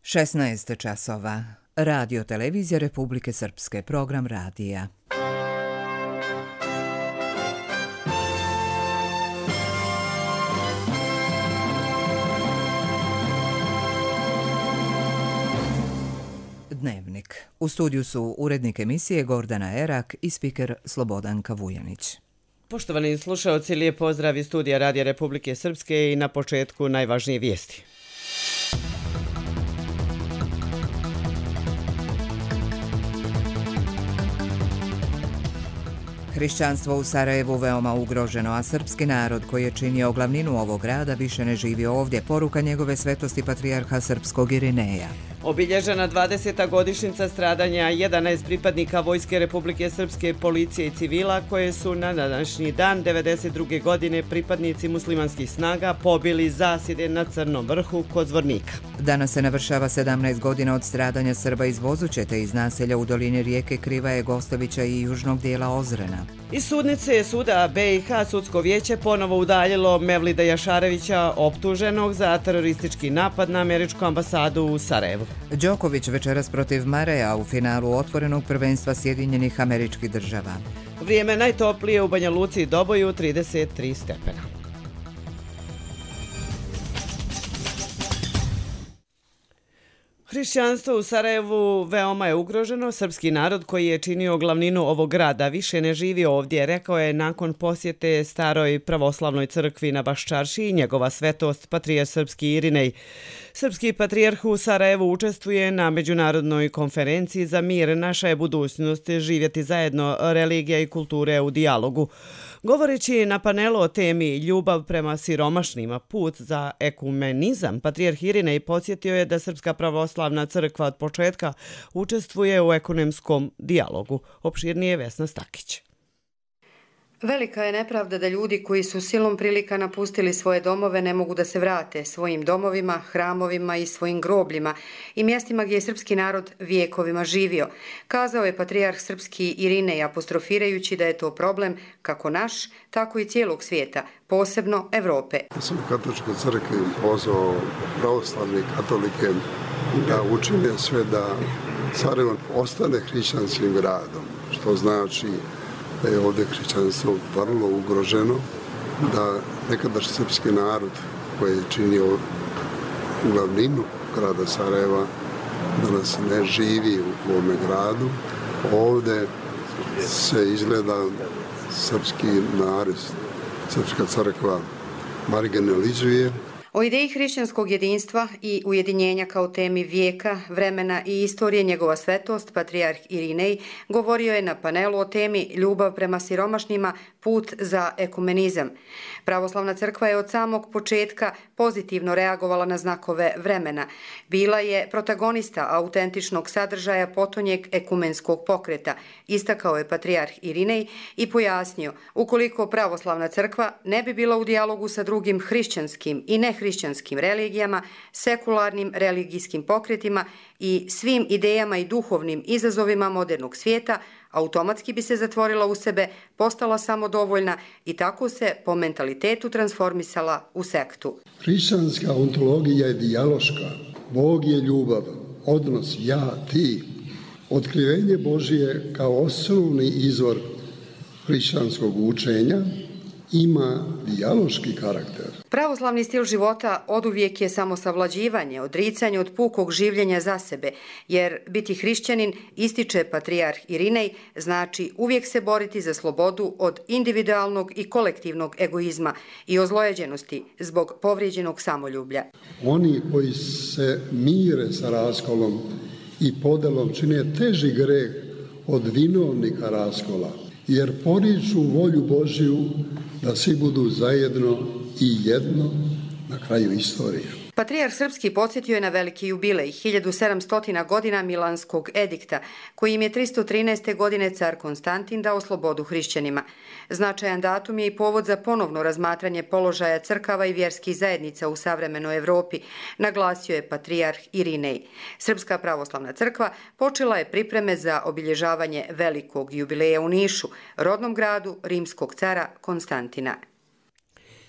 16 časova. Radio Televizija Republike Srpske. Program radija. Dnevnik. U studiju su urednik emisije Gordana Erak i spiker Slobodanka Vujanić. Poštovani slušaoci, lijep pozdrav iz studija Radija Republike Srpske i na početku najvažnije vijesti. Hrišćanstvo u Sarajevu veoma ugroženo, a srpski narod koji je činio glavninu ovog grada više ne živi ovdje, poruka njegove svetosti patrijarha srpskog Irineja. Obilježena 20. godišnjica stradanja 11 pripadnika Vojske Republike Srpske, policije i civila koje su na današnji dan 1992. godine pripadnici muslimanskih snaga pobili zasjede na Crnom vrhu kod Zvornika. Danas se navršava 17 godina od stradanja Srba iz Vozućete iz naselja u dolini rijeke Krivaje, Gostovića i južnog dijela Ozrena. Iz sudnice suda BiH sudsko vijeće ponovo udaljilo Mevlida Jašarevića, optuženog za teroristički napad na američku ambasadu u Sarajevu. Đoković večeras protiv Mareja u finalu otvorenog prvenstva Sjedinjenih Američkih Država. Vrijeme najtoplije u Banja Luci i Doboju 33 stepena. Hrišćanstvo u Sarajevu veoma je ugroženo. Srpski narod koji je činio glavninu ovog grada više ne živi ovdje, rekao je nakon posjete staroj pravoslavnoj crkvi na Baščarši njegova svetost patrijarh srpski Irinej. Srpski patrijarh u Sarajevu učestvuje na međunarodnoj konferenciji za mir. Naša je budućnost živjeti zajedno, religija i kulture u dijalogu. Govoreći na panelu o temi ljubav prema siromašnima, put za ekumenizam, patrijarh Irinej podsjetio je da Srpska pravoslavna crkva od početka učestvuje u ekonomskom dijalogu. Opširnije Vesna Stakić. Velika je nepravda da ljudi koji su silom prilika napustili svoje domove ne mogu da se vrate svojim domovima, hramovima i svojim grobljima i mjestima gdje je srpski narod vijekovima živio, kazao je patrijarh srpski Irinej apostrofirajući da je to problem kako naš, tako i cijelog svijeta, posebno Evrope. Ja sam u katoličkoj crkvi pozvao pravoslavne katolike da učine sve da Sarajevo ostane hrišćanskim gradom, što znači da je ovdje hrišćanstvo vrlo ugroženo, da nekadašnji srpski narod koji je činio glavninu grada Sarajeva danas ne živi u ovome gradu. Ovdje se izgleda srpski narod, srpska crkva marginalizuje. O ideji hrišćanskog jedinstva i ujedinjenja kao temi vijeka, vremena i istorije njegova svetost, patrijarh Irinej, govorio je na panelu o temi ljubav prema siromašnima, put za ekumenizam. Pravoslavna crkva je od samog početka pozitivno reagovala na znakove vremena. Bila je protagonista autentičnog sadržaja potonjeg ekumenskog pokreta, istakao je patrijarh Irinej i pojasnio, ukoliko pravoslavna crkva ne bi bila u dijalogu sa drugim hrišćanskim i nehrišćanskim religijama, sekularnim religijskim pokretima i svim idejama i duhovnim izazovima modernog svijeta, automatski bi se zatvorila u sebe, postala samodovoljna i tako se po mentalitetu transformisala u sektu. Hrišćanska ontologija je dijaloška. Bog je ljubav, odnos ja, ti. Otkrivenje Božije kao osnovni izvor hrišćanskog učenja ima dijaloški karakter. Pravoslavni stil života oduvijek je samosavlađivanje, odricanje od pukog življenja za sebe, jer biti hrišćanin, ističe patrijarh Irinej, znači uvijek se boriti za slobodu od individualnog i kolektivnog egoizma i ozlojeđenosti zbog povrijeđenog samoljublja. Oni koji se mire sa raskolom i podelom čine teži greh od vinovnika raskola, jer poriču volju Božju da svi budu zajedno i jedno na kraju istorije. Patrijarh srpski podsjetio je na veliki jubilej 1700 godina Milanskog edikta, kojim je 313. godine car Konstantin dao slobodu hrišćanima. Značajan datum je i povod za ponovno razmatranje položaja crkava i vjerskih zajednica u savremenoj Evropi, naglasio je patrijarh Irinej. Srpska pravoslavna crkva počela je pripreme za obilježavanje velikog jubileja u Nišu, rodnom gradu rimskog cara Konstantina.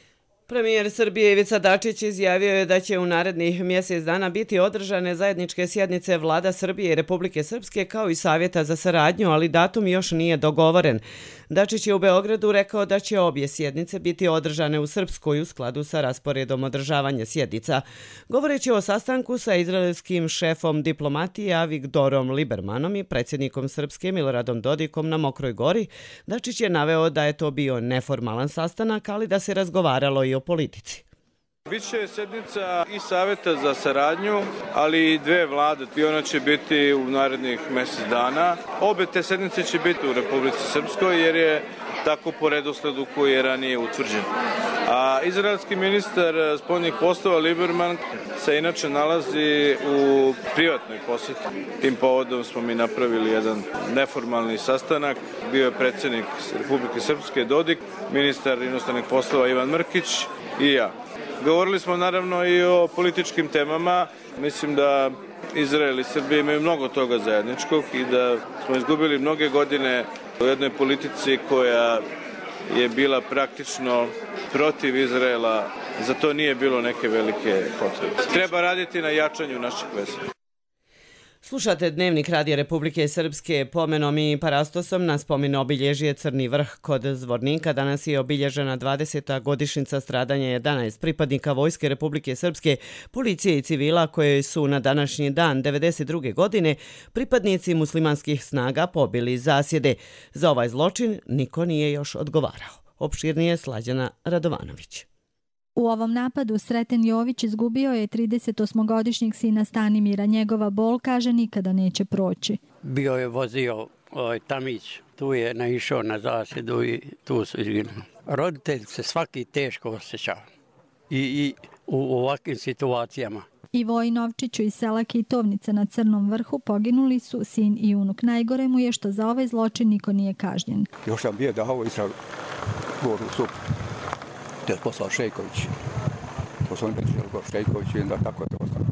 Premijer Srbije Ivica Dačić izjavio je da će u narednih mjesec dana biti održane zajedničke sjednice Vlada Srbije i Republike Srpske kao i Savjeta za saradnju, ali datum još nije dogovoren. Dačić je u Beogradu rekao da će obje sjednice biti održane u Srpskoj u skladu sa rasporedom održavanja sjednica. Govoreći o sastanku sa izraelskim šefom diplomatije Avigdorom Libermanom i predsjednikom Srpske Miloradom Dodikom na Mokroj Gori, Dačić je naveo da je to bio neformalan sastanak, ali da se razgovaralo i o politici. Biće sjednica i Savjeta za saradnju, ali i dve vlade. I ona će biti u narednih mjesec dana. Obe te sjednice će biti u Republici Srpskoj jer je tako po redosledu koji je ranije utvrđen. A izraelski ministar spoljnih poslova Liberman se inače nalazi u privatnoj posjeti. Tim povodom smo mi napravili jedan neformalni sastanak. Bio je predsjednik Republike Srpske Dodik, ministar inostranih poslova Ivan Mrkić i ja. Govorili smo naravno i o političkim temama. Mislim da Izrael i Srbija imaju mnogo toga zajedničkog i da smo izgubili mnoge godine u jednoj politici koja je bila praktično protiv Izraela. Za to nije bilo neke velike potrebe. Treba raditi na jačanju naših veza. Slušate Dnevnik Radija Republike Srpske. Pomenom i parastosom na spomen obilježje Crni vrh kod Zvornika. Danas je obilježena 20. godišnjica stradanja 11 pripadnika Vojske Republike Srpske, policije i civila koje su na današnji dan 1992. godine pripadnici muslimanskih snaga pobili zasjede. Za ovaj zločin niko nije još odgovarao. Opširnije Slađana Radovanović. U ovom napadu Sreten Jović izgubio je 38-godišnjeg sina Stanimira. Njegova bol, kaže, nikada neće proći. Bio je vozio tamić, tu je naišao na zasjedu i tu su izginuli. Roditelj se svaki teško osjeća i u ovakvim situacijama. Ivo Novčiću iz sela Kitovnica na Crnom vrhu poginuli su sin i unuk. Najgore mu je što za ovaj zločin niko nije kažnjen. Još sam bio dao i sa goru sup. To je poslao Šejković. Poslao Šejković i onda tako je to ostalo.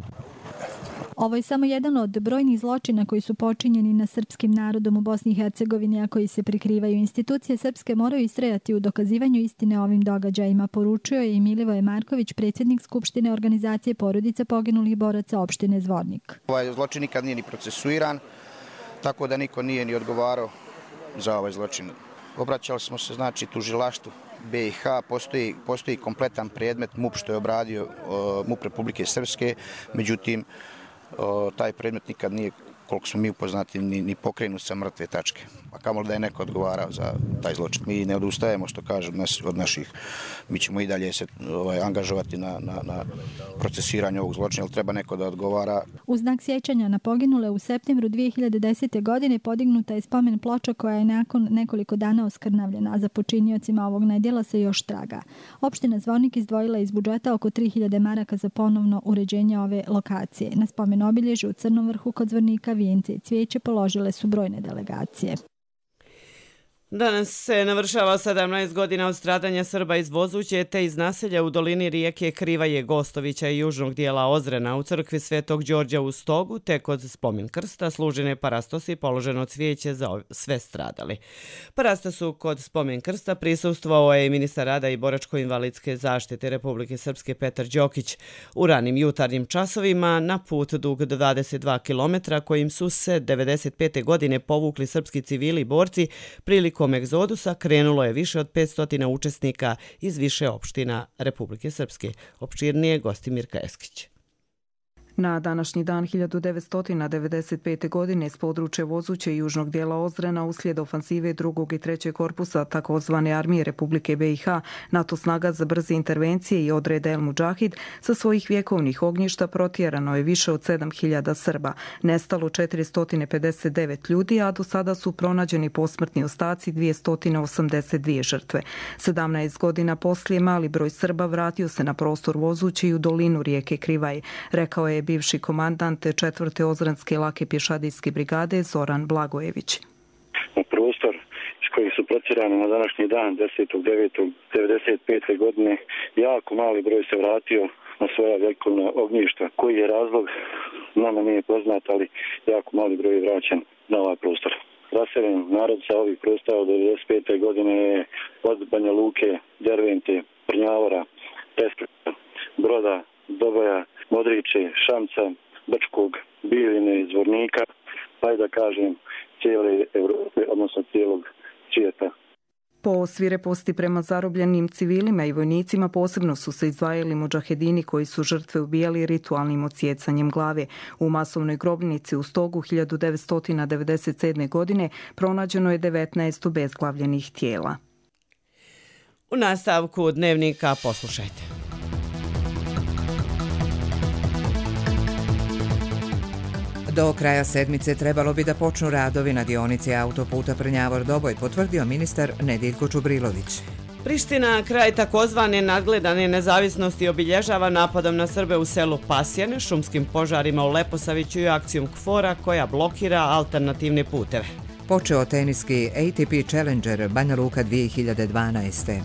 Ovo je samo jedan od brojnih zločina koji su počinjeni na srpskim narodom u Bosni i Hercegovini, a koji se prikrivaju. Institucije srpske moraju istrajati u dokazivanju istine o ovim događajima, poručio je i Milivoje Marković, predsjednik Skupštine organizacije porodica poginulih boraca opštine Zvornik. Ovaj zločin nikad nije ni procesuiran, tako da niko nije ni odgovarao za ovaj zločin. Obraćali smo se, znači, tužilaštvu BiH, postoji kompletan predmet MUP što je obradio MUP Republike Srpske, međutim taj predmet nikad nije, koliko smo mi upoznati, ni pokrenut sa mrtve tačke. A kamoli da je neko odgovarao za taj zločin. Mi ne odustajemo, što kažem, od naših. Mi ćemo i dalje se angažovati na procesiranju ovog zločina, ali treba neko da odgovara. U znak sjećanja na poginule u septembru 2010. godine podignuta je spomen ploča koja je nakon nekoliko dana oskrnavljena, a za počiniocima ovog nedjela se još traga. Opština Zvornik izdvojila iz budžeta oko 3000 maraka za ponovno uređenje ove lokacije. Na spomen obilježju u Crnom vrhu kod Zvornika vijence i cvijeće položile su brojne delegacije. Danas se navršava 17 godina od stradanja Srba iz Vozuće te iz naselja u dolini rijeke Krivaje, Gostovića i južnog dijela Ozrena. U crkvi Svetog Đorđa u Stogu te kod spomen krsta služene parastosi i položeno cvijeće za sve stradali. Parastosu kod spomen krsta prisustvovao je i ministar rada i boračko-invalidske zaštite Republike Srpske Petar Đokić. U ranim jutarnjim časovima na put dug 22 km kojim su se 95. godine povukli srpski civili i borci prilikom egzodusa krenulo je više od 500 učesnika iz više opština Republike Srpske. Opširnije Gostimir Kajeskić. Na današnji dan 1995. godine s područja Vozuće i južnog dijela Ozrena uslijed ofansive 2. i 3. korpusa takozvane armije Republike BiH, NATO snaga za brze intervencije i odreda El Mudžahid sa svojih vjekovnih ognjišta protjerano je više od 7000 Srba, nestalo 459 ljudi, a do sada su pronađeni posmrtni ostaci 282 žrtve. 17 godina poslije mali broj Srba vratio se na prostor Vozuće i u dolinu rijeke Krivaje, rekao je bivši komandant 4. Ozrenske lake pješadijske brigade Zoran Blagojević. U prostor iz kojih su protjerani na današnji dan 10.9.1995. godine jako mali broj se vratio na svoja vjekovna ognjišta. Koji je razlog, nama nije poznat, ali jako mali broj je vraćen na ovaj prostor. Raseljen narod sa ovih prostora od 1995. godine je od Banja Luke, Dervente, Prnjavora, Pespreka, Broda, Doboja, Modriče, Šamca, Brčkog, Bijeljine, Zvornika, pa i da kažem cijele Evrope, odnosno cijelog svijeta. Po svireposti prema zarobljenim civilima i vojnicima posebno su se izdvajali mudžahedini koji su žrtve ubijali ritualnim odsjecanjem glave. U masovnoj grobnici u Stogu 1997. godine pronađeno je 19 obezglavljenih tijela. U nastavku dnevnika poslušajte. Do kraja sedmice trebalo bi da počnu radovi na dionici autoputa Prnjavor-Doboj, potvrdio ministar Nediljko Čubrilović. Priština kraj takozvane nadgledane nezavisnosti obilježava napadom na Srbe u selu Pasjane, šumskim požarima u Leposaviću i akcijom KFOR-a koja blokira alternativne puteve. Počeo teniski ATP Challenger Banja Luka 2012.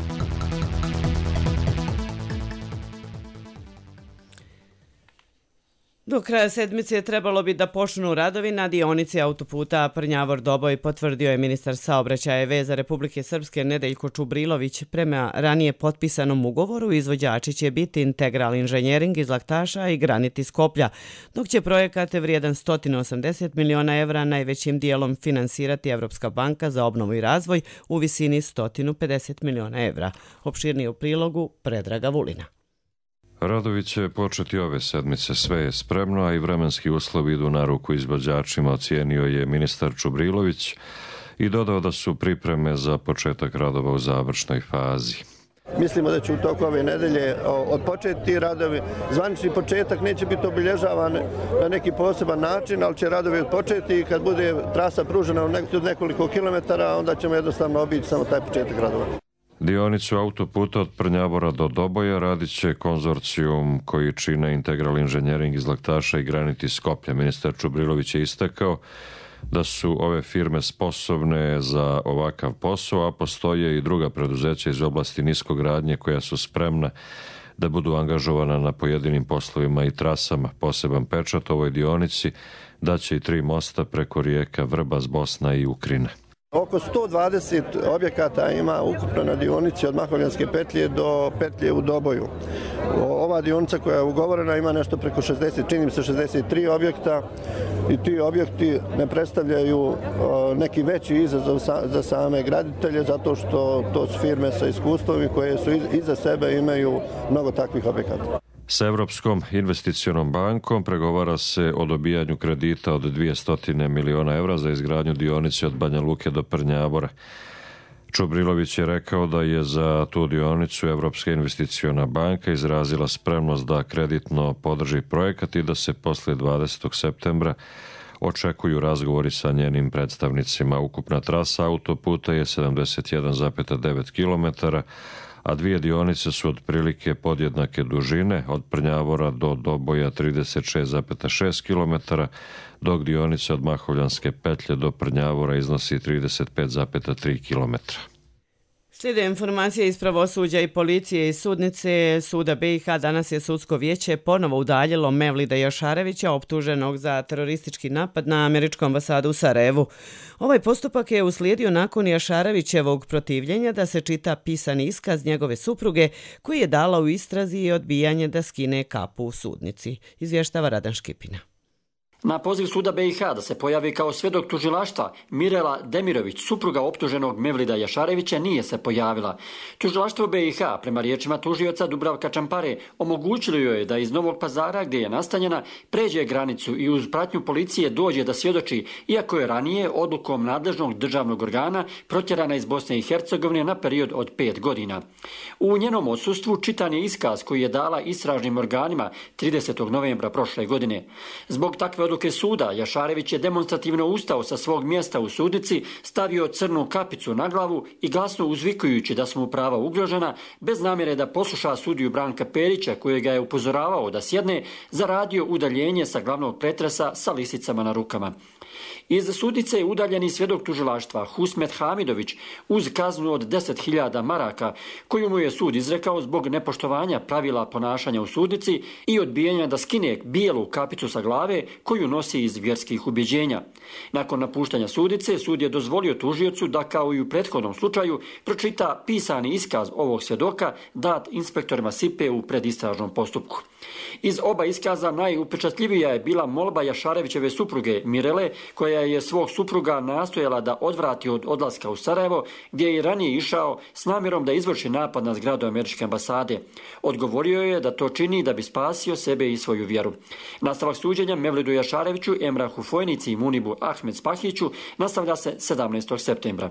Do kraja sedmice trebalo bi da počnu radovi na dionici autoputa Prnjavor-Doboj, potvrdio je ministar saobraćaja i veza Republike Srpske Nedeljko Čubrilović. Prema ranije potpisanom ugovoru izvođači će biti Integral Inženjering iz Laktaša i Granit iz Skoplja, dok će projekat vrijedan 180 miliona evra najvećim dijelom finansirati Evropska banka za obnovu i razvoj u visini 150 miliona evra. Opširnije u prilogu Predraga Vulina. Radovi će početi ove sedmice, sve je spremno, a i vremenski uslovi idu na ruku izvođačima, ocijenio je ministar Čubrilović i dodao da su pripreme za početak radova u završnoj fazi. Mislimo da će u toku ove nedelje odpočeti ti radovi. Zvanični početak neće biti obilježavan na neki poseban način, ali će radovi odpočeti i kad bude trasa pružena u nekoliko kilometara, onda ćemo jednostavno obići samo taj početak radova. Dionicu autoputa od Prnjavora do Doboja radit će konzorcijum koji čine Integral Inženjering iz Laktaša i Granit iz Skoplja. Ministar Čubrilović je istakao da su ove firme sposobne za ovakav posao, a postoje i druga preduzeća iz oblasti niskogradnje koja su spremna da budu angažovana na pojedinim poslovima i trasama. Poseban pečat ovoj dionici daće i 3 mosta preko rijeka Vrbas, Bosna i Ukrina. Oko 120 objekata ima ukupno na dionici od Mahovljanske petlje do petlje u Doboju. Ova dionica koja je ugovorena ima nešto preko 60, čini mi se 63 objekta i ti objekti ne predstavljaju neki veći izazov za same graditelje zato što to su firme sa iskustvom koje su iza sebe imaju mnogo takvih objekata. Sa Evropskom investicionom bankom pregovara se o dobijanju kredita od 200 miliona evra za izgradnju dionice od Banja Luke do Prnjavora. Čubrilović je rekao da je za tu dionicu Evropska investiciona banka izrazila spremnost da kreditno podrži projekat i da se poslije 20. septembra očekuju razgovori sa njenim predstavnicima. Ukupna trasa autoputa je 71,9 km, a 2 dionice su otprilike podjednake dužine, od Prnjavora do Doboja 36,6 km, dok dionica od Mahovljanske petlje do Prnjavora iznosi 35,3 km. Slijede informacije iz pravosuđa i policije i sudnice Suda BiH. Danas je sudsko vijeće ponovo udaljilo Mevlida Jašarevića, optuženog za teroristički napad na američku ambasadu u Sarajevu. Ovaj postupak je uslijedio nakon Jašarevićevog protivljenja da se čita pisani iskaz njegove supruge koji je dala u istrazi i odbijanje da skine kapu u sudnici. Izvještava Radan Škipina. Na poziv Suda BiH da se pojavi kao svjedok tužilaštva, Mirela Demirović, supruga optuženog Mevlida Jašarevića, nije se pojavila. Tužilaštvo BiH, prema riječima tužioca Dubravka Čampare, omogućilo joj je da iz Novog Pazara, gdje je nastanjena, pređe granicu i uz pratnju policije dođe da svjedoči, iako je ranije odlukom nadležnog državnog organa protjerana iz Bosne i Hercegovine na period od 5 godina. U njenom odsustvu čitan je iskaz koji je dala istražnim organima 30. novembra prošle godine. Zbog takve odluke suda, Jašarević je demonstrativno ustao sa svog mjesta u sudnici, stavio crnu kapicu na glavu i glasno uzvikujući da su mu prava ugrožena, bez namjere da posluša sudiju Branka Perića, koji ga je upozoravao da sjedne, zaradio udaljenje sa glavnog pretresa sa lisicama na rukama. Iz sudnice je udaljeni svjedok tužilaštva Husmet Hamidović uz kaznu od 10.000 maraka koju mu je sud izrekao zbog nepoštovanja pravila ponašanja u sudnici i odbijanja da skine bijelu kapicu sa glave koju koju nosi iz vjerskih ubjeđenja. Nakon napuštanja sudice, sud je dozvolio tužiocu da kao i u prethodnom slučaju pročita pisani iskaz ovog svjedoka dat inspektorima SIPE u predistražnom postupku. Iz oba iskaza najupečatljivija je bila molba Jašarevićeve supruge Mirele, koja je svog supruga nastojala da odvrati od odlaska u Sarajevo, gdje je i ranije išao s namjerom da izvrši napad na zgradu američke ambasade. Odgovorio je da to čini da bi spasio sebe i svoju vjeru. Nastavak suđenja Mevlidu Jašareviću, Emrahu Fojnici i Munibu Ahmed Spahiću nastavlja se 17. septembra.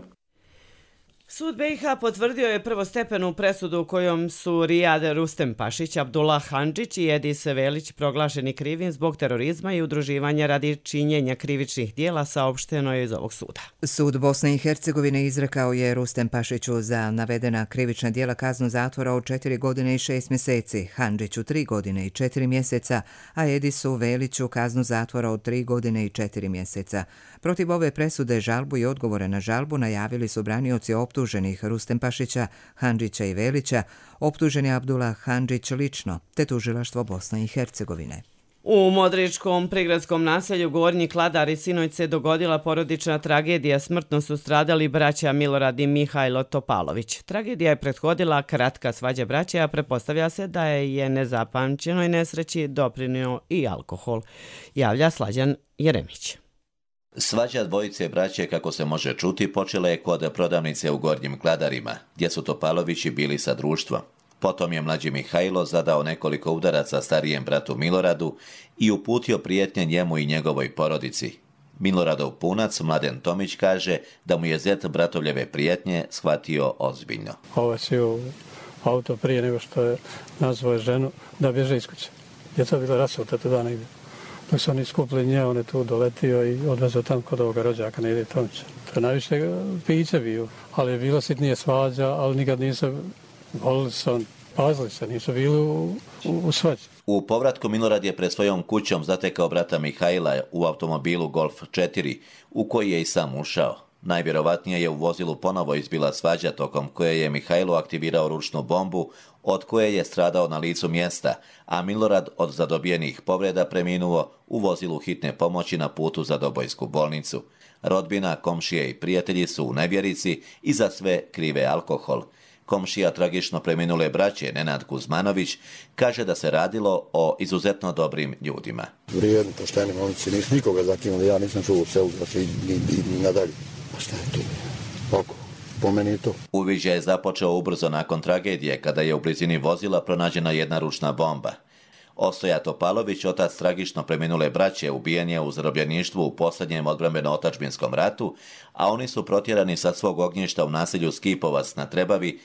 Sud BiH potvrdio je prvostepenu presudu kojom su Rijad Rustem Pašić, Abdullah Handžić i Edis Velić proglašeni krivim zbog terorizma i udruživanja radi činjenja krivičnih dijela, saopšteno je iz ovog suda. Sud Bosne i Hercegovine izrekao je Rustem Pašiću za navedena krivična dijela kaznu zatvora od 4 godine i 6 mjeseci, Handžiću 3 godine i 4 mjeseca, a Edisu Veliću kaznu zatvora od 3 godine i 4 mjeseca. Protiv ove presude žalbu i odgovore na žalbu najavili su branioci optuženih Rustem Pašića, Handžića i Velića, optuženi Abdullah Handžić lično, te tužilaštvo Bosne i Hercegovine. U Modričkom prigradskom naselju Gornji Kladari sinoć se dogodila porodična tragedija. Smrtno su stradali braća Milorad i Mihajlo Topalović. Tragedija je prethodila kratka svađa braće, a pretpostavlja se da je nezapamćenoj nesreći doprinio i alkohol, javlja Slađan Jeremić. Svađa dvojice braće, kako se može čuti, počela je kod prodavnice u Gornjim Kladarima, gdje su Topalovići bili sa društvom. Potom je mlađi Mihajlo zadao nekoliko udaraca starijem bratu Miloradu i uputio prijetnje njemu i njegovoj porodici. Miloradov punac, Mladen Tomić, kaže da mu je zet bratovljeve prijetnje shvatio ozbiljno. Ovo je sio u auto prije nego što je nazvao ženu da bježe iz kuće. Djeca bila rasuta tada negdje. Dok su oni skupili nje, on je tu doletio i odvezao tam kod ovoga rođaka, ne ide Tomića. To je najviše piće bio, ali je bilo sitnije svađa, ali nikad nisu volili se, pazili se, nisu bili u svađi. U povratku Milorad je pred svojom kućom zatekao brata Mihajla u automobilu Golf 4, u koji je i sam ušao. Najvjerovatnije je u vozilu ponovo izbila svađa tokom koje je Mihajlo aktivirao ručnu bombu, od koje je stradao na licu mjesta, a Milorad od zadobijenih povreda preminuo u vozilu hitne pomoći na putu za Dobojsku bolnicu. Rodbina, komšije i prijatelji su u nevjerici i za sve krive alkohol. Komšija tragično preminule braće Nenad Kuzmanović kaže da se radilo o izuzetno dobrim ljudima. Vrijedni, pošteni momci, nisu nikoga zakinuli, ja nisam čuo u selu da se i nadalje. A šta je tu? Oko. Po meni je to. Uviđaj je započeo ubrzo nakon tragedije, kada je u blizini vozila pronađena jedna ručna bomba. Ostoja Topalović, otac tragično preminule braće, ubijen je u zarobljeništvu u posljednjem odbrambeno-otačbinskom ratu, a oni su protjerani sa svog ognjišta u naselju Skipovac na Trebavi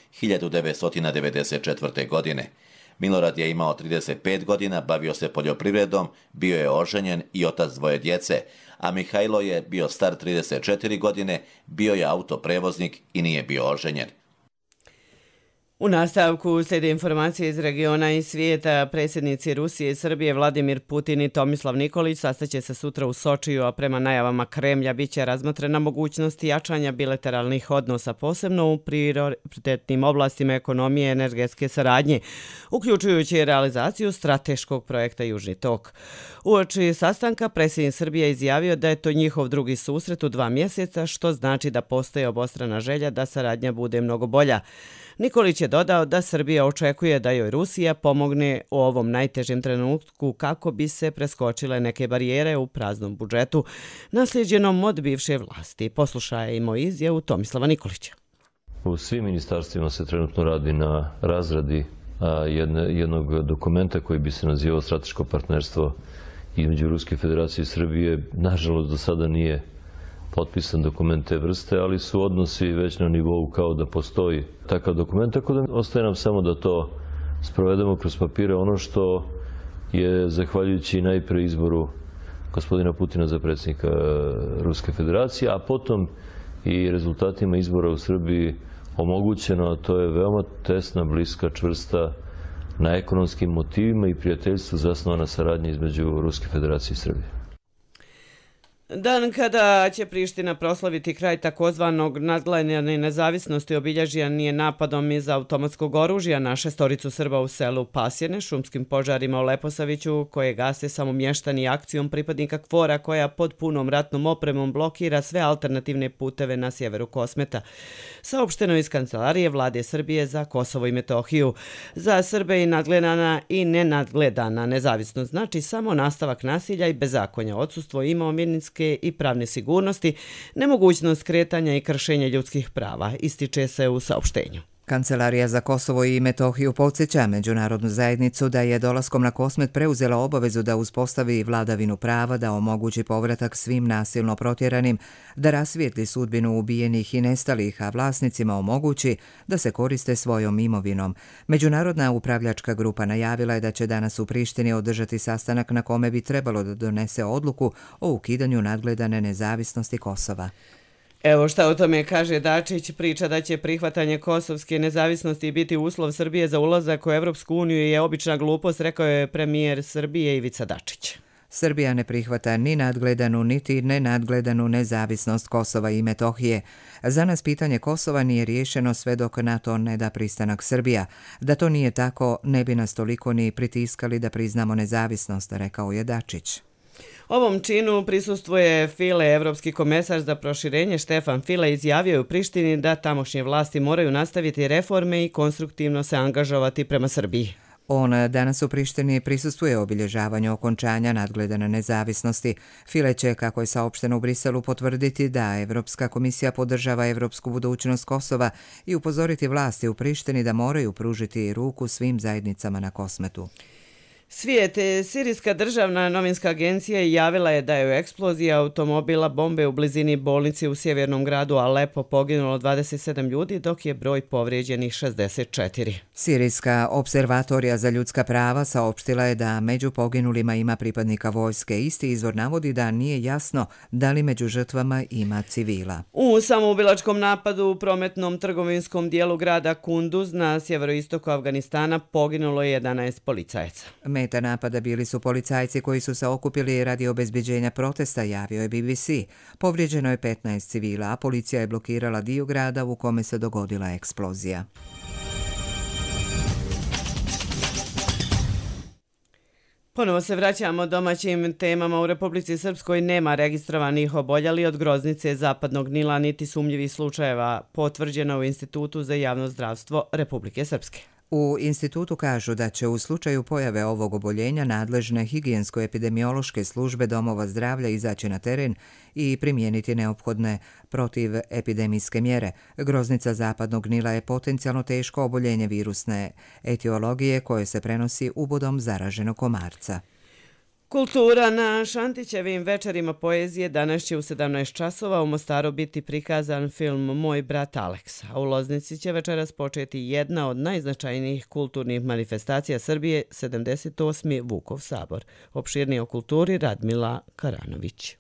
1994. godine. Milorad je imao 35 godina, bavio se poljoprivredom, bio je oženjen i otac dvoje djece, a Mihajlo je bio star 34 godine, bio je autoprevoznik i nije bio oženjen. U nastavku slijede informacije iz regiona i svijeta. Predsjednici Rusije i Srbije Vladimir Putin i Tomislav Nikolić sastaće se sutra u Sočiju, a prema najavama Kremlja biće razmotrena mogućnost jačanja bilateralnih odnosa, posebno u prioritetnim oblastima ekonomije i energetske saradnje, uključujući realizaciju strateškog projekta Južni tok. Uoči sastanka predsjednik Srbije izjavio da je to njihov drugi susret u 2 mjeseca, što znači da postoji obostrana želja da saradnja bude mnogo bolja. Nikolić je dodao da Srbija očekuje da joj Rusija pomogne u ovom najtežem trenutku kako bi se preskočile neke barijere u praznom budžetu naslijeđenom od bivše vlasti. Poslušajmo izjavu Tomislava Nikolića. U svim ministarstvima se trenutno radi na razradi jednog dokumenta koji bi se nazivao strateško partnerstvo između Ruske federacije i Srbije. Nažalost, do sada nije potpisan dokument te vrste, ali su odnosi već na nivou kao da postoji takav dokument, tako da ostaje nam samo da to sprovedemo kroz papire. Ono što je, zahvaljujući najprije izboru gospodina Putina za predsjednika Ruske federacije, a potom i rezultatima izbora u Srbiji omogućeno, a to je veoma tesna, bliska, čvrsta, na ekonomskim motivima i prijateljstvu zasnovana saradnja između Ruske federacije i Srbije. Dan kada će Priština proslaviti kraj takozvanog nadgledanja nezavisnosti obilježen je napadom iz automatskog oružja na 6 Srba u selu Pasjene, šumskim požarima u Leposaviću, koje gase samo mještani akcijom pripadnika KFOR-a koja pod punom ratnom opremom blokira sve alternativne puteve na sjeveru Kosmeta. Saopšteno iz Kancelarije Vlade Srbije za Kosovo i Metohiju. Za Srbe i nadgledana i nenadgledana nezavisnost znači samo nastavak nasilja i bezakonja, odsustvo imovinske i pravne sigurnosti, nemogućnost kretanja i kršenja ljudskih prava, ističe se u saopštenju. Kancelarija za Kosovo i Metohiju podsjeća međunarodnu zajednicu da je dolaskom na Kosmet preuzela obavezu da uspostavi vladavinu prava, da omogući povratak svim nasilno protjeranim, da rasvijetli sudbinu ubijenih i nestalih, a vlasnicima omogući da se koriste svojom imovinom. Međunarodna upravljačka grupa najavila je da će danas u Prištini održati sastanak na kome bi trebalo da donese odluku o ukidanju nadgledane nezavisnosti Kosova. Evo šta o tome kaže Dačić, priča da će prihvatanje kosovske nezavisnosti biti uslov Srbije za ulazak u Evropsku uniju je obična glupost, rekao je premijer Srbije Ivica Dačić. Srbija ne prihvata ni nadgledanu niti nenadgledanu nezavisnost Kosova i Metohije. Za nas pitanje Kosova nije riješeno sve dok na to ne da pristanak Srbija. Da to nije tako, ne bi nas toliko ni pritiskali da priznamo nezavisnost, rekao je Dačić. Ovom činu prisustvuje File, evropski komesar za proširenje. Štefan File izjavio je u Prištini da tamošnje vlasti moraju nastaviti reforme i konstruktivno se angažovati prema Srbiji. On danas u Prištini prisustvuje obilježavanju okončanja nadgledane nezavisnosti. File će, kako je saopšteno u Briselu, potvrditi da Evropska komisija podržava evropsku budućnost Kosova i upozoriti vlasti u Prištini da moraju pružiti ruku svim zajednicama na Kosmetu. Svijet, Sirijska državna novinska agencija javila je da je u eksploziji automobila bombe u blizini bolnice u sjevernom gradu Alepo poginulo 27 ljudi, dok je broj povrijeđenih 64. Sirijska observatorija za ljudska prava saopštila je da među poginulima ima pripadnika vojske. Isti izvor navodi da nije jasno da li među žrtvama ima civila. U samoubilačkom napadu u prometnom trgovinskom dijelu grada Kunduz na sjeveroistoku Afganistana poginulo je 11 policajaca. Meta napada bili su policajci koji su se okupili radi obezbeđenja protesta, javio je BBC. Povrijeđeno je 15 civila, a policija je blokirala dio grada u kome se dogodila eksplozija. Ponovo se vraćamo domaćim temama. U Republici Srpskoj nema registrovanih oboljeli od groznice zapadnog Nila niti sumnjivih slučajeva, potvrđeno u Institutu za javno zdravstvo Republike Srpske. U institutu kažu da će u slučaju pojave ovog oboljenja nadležne higijensko-epidemiološke službe domova zdravlja izaći na teren i primijeniti neophodne protivepidemijske mjere. Groznica zapadnog Nila je potencijalno teško oboljenje virusne etiologije koje se prenosi ubodom zaraženog komarca. Kultura na Šantićevim večerima poezije danas će u 17 časova u Mostaru biti prikazan film Moj brat Aleksa. A u Loznici će večeras početi jedna od najznačajnijih kulturnih manifestacija Srbije, 78. Vukov sabor. Opširnije o kulturi Radmila Karanović.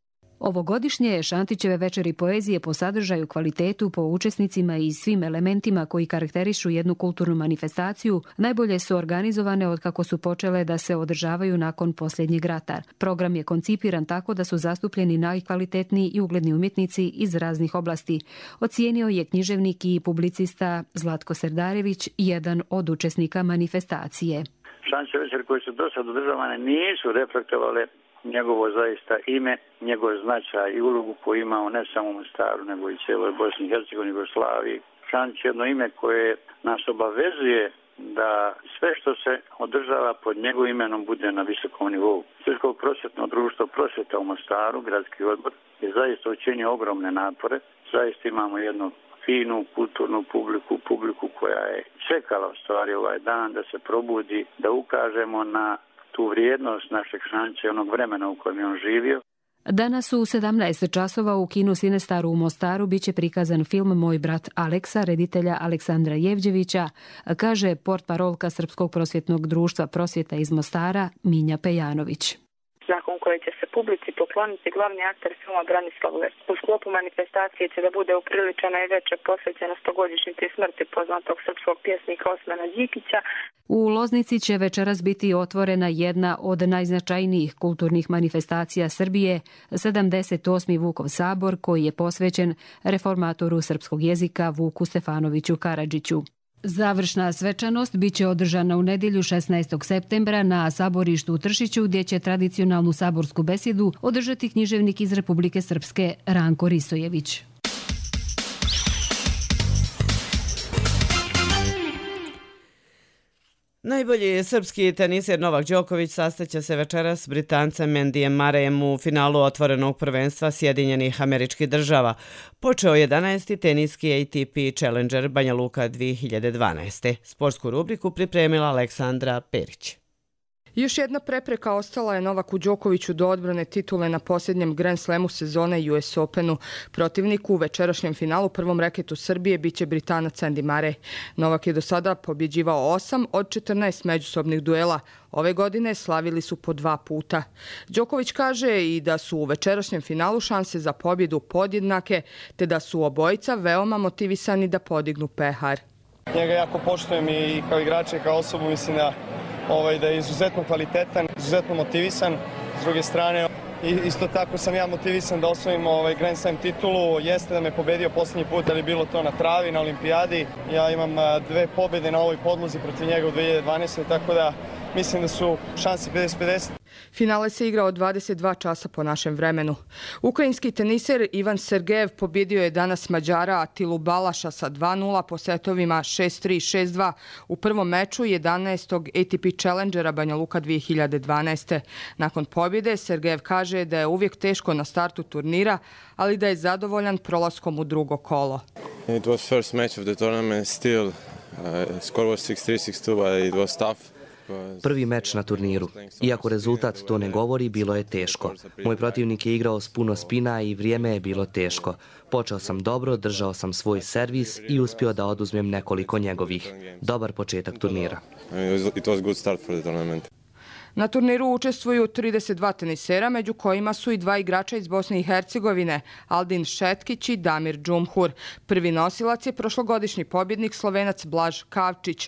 Ovogodišnje Šantićeve večeri poezije po sadržaju, kvalitetu, po učesnicima i svim elementima koji karakterišu jednu kulturnu manifestaciju najbolje su organizovane od kako su počele da se održavaju nakon posljednjeg rata. Program je koncipiran tako da su zastupljeni najkvalitetniji i ugledni umjetnici iz raznih oblasti. Ocijenio je književnik i publicista Zlatko Serdarević, jedan od učesnika manifestacije. Šantićeve večeri koje su do sad održavane nisu reflektovale njegovo zaista ime, njegov značaj i ulogu koju imao ne samo u Mostaru, nego i cijeloj Bosni i Hercegovini, Jugoslaviji. Šantić je jedno ime koje nas obavezuje da sve što se održava pod njegovim imenom bude na visokom nivou. Srpsko prosvjetno društvo Prosvjeta u Mostaru, gradski odbor, je zaista učinio ogromne napore. Zaista imamo jednu finu kulturnu publiku koja je čekala u stvari ovaj dan da se probudi, da ukažemo na tu vrijednost našeg Šantića i onog vremena u kojem je on živio. Danas u 17 časova u kinu Sinestaru u Mostaru biće prikazan film Moj brat Aleksa, reditelja Aleksandra Jevđevića, kaže portparolka Srpskog prosvjetnog društva Prosvjeta iz Mostara Minja Pejanović. nakon koje će se publici pokloniti glavni akter filma Branislav Lep. U sklopu manifestacije će da bude upriličena i večer posvećena 100-godišnjici smrti poznatog srpskog pjesnika Osmana Đikića. U Loznici će večeras biti otvorena jedna od najznačajnijih kulturnih manifestacija Srbije, 78. Vukov sabor, koji je posvećen reformatoru srpskog jezika Vuku Stefanoviću Karadžiću. Završna svečanost biće održana u nedjelju 16. septembra na saborištu u Tršiću, gdje će tradicionalnu saborsku besedu održati književnik iz Republike Srpske Ranko Risojević. Najbolji srpski teniser Novak Đoković sastaće se večeras s Britancem Mendijem Marejem u finalu otvorenog prvenstva Sjedinjenih Američkih Država. Počeo 11. teniski ATP Challenger Banja Luka 2012. Sportsku rubriku pripremila Aleksandra Perić. Još jedna prepreka ostala je Novaku Đokoviću do odbrane titule na posljednjem Grand Slamu sezone US Openu. Protivniku u večerašnjem finalu prvom reketu Srbije biće Britanac Andy Murray. Novak je do sada pobjeđivao 8 od 14 međusobnih duela. Ove godine slavili su po 2 puta. Đoković kaže i da su u večerašnjem finalu šanse za pobjedu podjednake, te da su obojica veoma motivisani da podignu pehar. Njega jako poštujem i kao igrača i kao osobu, mislim da je izuzetno kvalitetan, izuzetno motivisan. S druge strane, isto tako sam ja motivisan da osvojim Grand Slam titulu. Jeste da me pobedio posljednji put, ali bilo to na travi, na olimpijadi. Ja imam 2 pobjede na ovoj podlozi protiv njega u 2012. Tako da mislim da su šanse 50-50. Finale se igrao od 22 časa po našem vremenu. Ukrajinski teniser Ivan Sergejev pobjedio je danas Mađara Atilu Balaša sa 2-0 po setovima 6-3, 6-2 u prvom meču 11. ATP Challengera Banja Luka 2012. Nakon pobjede Sergejev kaže da je uvijek teško na startu turnira, ali da je zadovoljan prolaskom u drugo kolo. It was first match of the tournament still. Score was 6-3, 6-2, but it was tough. Prvi meč na turniru. Iako rezultat to ne govori, bilo je teško. Moj protivnik je igrao s puno spina i vrijeme je bilo teško. Počeo sam dobro, držao sam svoj servis i uspio da oduzmem nekoliko njegovih. Dobar početak turnira. It was good start for the tournament. Na turniru učestvuju 32 tenisera, među kojima su i 2 igrača iz Bosne i Hercegovine, Aldin Šetkić i Damir Džumhur. Prvi nosilac je prošlogodišnji pobjednik Slovenac Blaž Kavčić,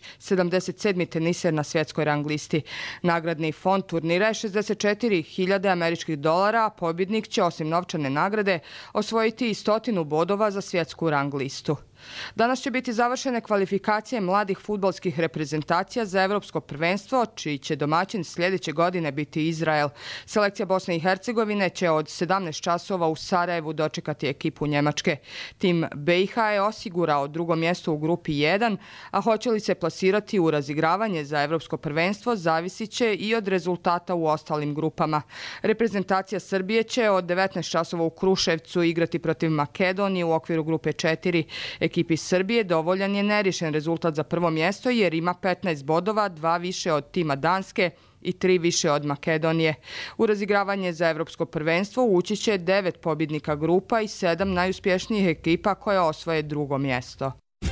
77. teniser na svjetskoj rang listi. Nagradni fond turnira je $64.000 američkih dolara, a pobjednik će osim novčane nagrade osvojiti i 100 bodova za svjetsku rang listu. Danas će biti završene kvalifikacije mladih fudbalskih reprezentacija za Evropsko prvenstvo, čiji će domaćin sljedeće godine biti Izrael. Selekcija Bosne i Hercegovine će od 17 časova u Sarajevu dočekati ekipu Njemačke. Tim BiH je osigurao drugo mjesto u grupi 1, a hoće li se plasirati u razigravanje za Evropsko prvenstvo zavisit će i od rezultata u ostalim grupama. Reprezentacija Srbije će od 19 časova u Kruševcu igrati protiv Makedonije u okviru grupe 4. Ekipi Srbije dovoljan je neriješen rezultat za prvo mjesto jer ima 15 bodova, 2 više od tima Danske i 3 više od Makedonije. U razigravanje za Evropsko prvenstvo ući će 9 pobjednika grupa i 7 najuspješnijih ekipa koje osvoje drugo mjesto.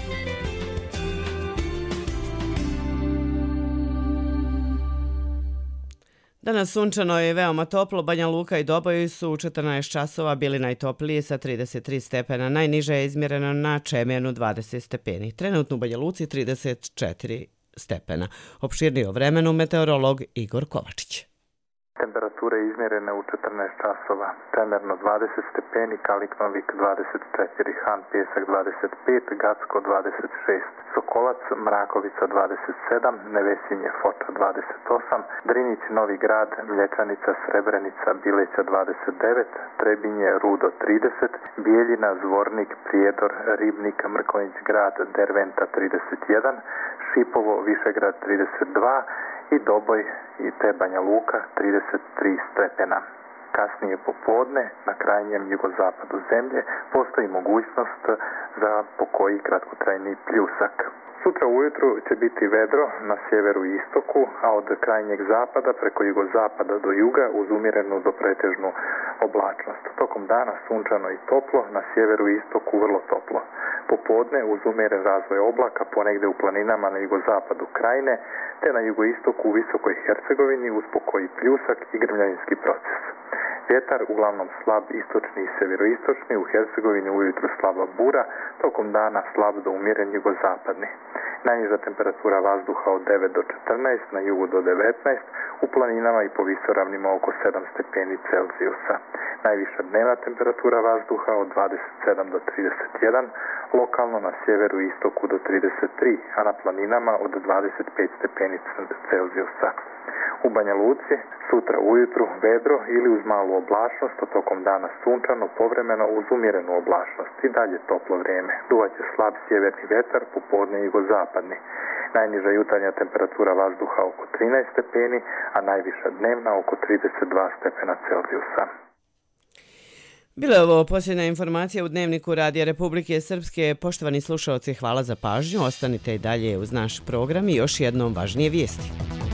Danas sunčano je veoma toplo. Banja Luka i Doboj su u 14 časova bili najtopliji sa 33 stepena. Najniže je izmjereno na Čemenu 20 stepeni. Trenutno u Banja Luci 34 stepena. Opširnije o vremenu meteorolog Igor Kovačić. Temperature izmjerene u 14 časova. Čemerno 20 stepeni, Kalik Novik 24, Han Pjesak 25, Gacko 26, Sokolac Mrakovica 27, Nevesinje Foča 28, Drinić Novi Grad, Mlječanica Srebrenica Bileća 29, Trebinje Rudo 30, Bijeljina Zvornik Prijedor Ribnik Mrkonjić Grad Derventa 31, Šipovo Višegrad 32 i Doboj i te Banja Luka 33 stepena. Kasnije popodne, na krajnjem jugozapadu zemlje, postoji mogućnost za pokoji kratkotrajni pljusak. Sutra ujutru će biti vedro na sjeveru i istoku, a od krajnjeg zapada preko jugozapada do juga uz umjerenu do pretežnu oblačnost. Tokom dana sunčano i toplo, na sjeveru i istoku vrlo toplo. Popodne uz umjeren razvoj oblaka ponegdje u planinama na jugozapadu krajine, te na jugoistoku u Visokoj Hercegovini uz pokoji pljusak i grmljavinski proces. Vjetar uglavnom slab istočni i sjeveroistočni, u Hercegovini ujutru slaba bura, tokom dana slab do umjeren jugozapadni. Najniža temperatura vazduha od 9 do 14, na jugu do 19, u planinama i po visoravnima oko 7 stepeni Celzijusa. Najviša dnevna temperatura vazduha od 27 do 31, lokalno na sjeveru i istoku do 33, a na planinama od 25 stepeni Celzijusa. U Banja Luci sutra ujutru vedro ili uz malu oblačnost, a tokom dana sunčano, povremeno uz umjerenu oblačnost i dalje toplo vrijeme. Duvaće slab sjeverni vjetar, popodne jugozapadni. Najniža jutarnja temperatura vazduha oko 13 stepeni, a najviša dnevna oko 32 stepena Celzijusa. Bila je ovo posljedna informacija u Dnevniku Radija Republike Srpske. Poštovani slušalci, hvala za pažnju. Ostanite i dalje uz naš program i još jednom važnije vijesti.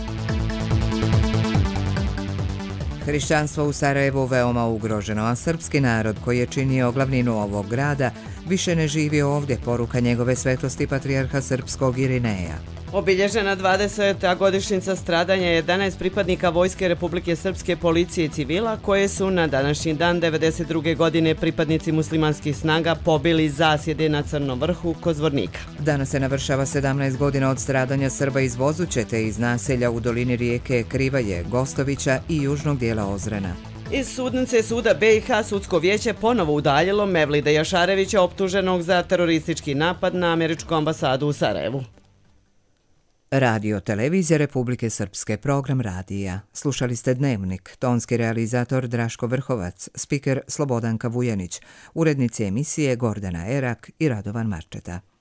Hrišćanstvo u Sarajevu veoma ugroženo, a srpski narod koji je činio glavninu ovog grada više ne živi ovdje, poruka njegove svetosti patrijarha srpskog Irineja. Obilježena 20. godišnjica stradanja 11 pripadnika Vojske Republike Srpske, policije i civila, koje su na današnji dan 1992. godine pripadnici muslimanskih snaga pobili zasjede na Crnom vrhu kod Zvornika. Danas se navršava 17 godina od stradanja Srba iz Vozuće te iz naselja u dolini rijeke Krivaje, Gostovića i južnog dijela Ozrena. Iz sudnice suda BiH sudsko vijeće ponovo udaljilo Mevlida Jašarevića, optuženog za teroristički napad na američku ambasadu u Sarajevu. Radio Televizija Republike Srpske, program radija. Slušali ste Dnevnik, tonski realizator Draško Vrhovac, spiker Slobodanka Vujanić, urednici emisije Gordana Erak i Radovan Marčeta.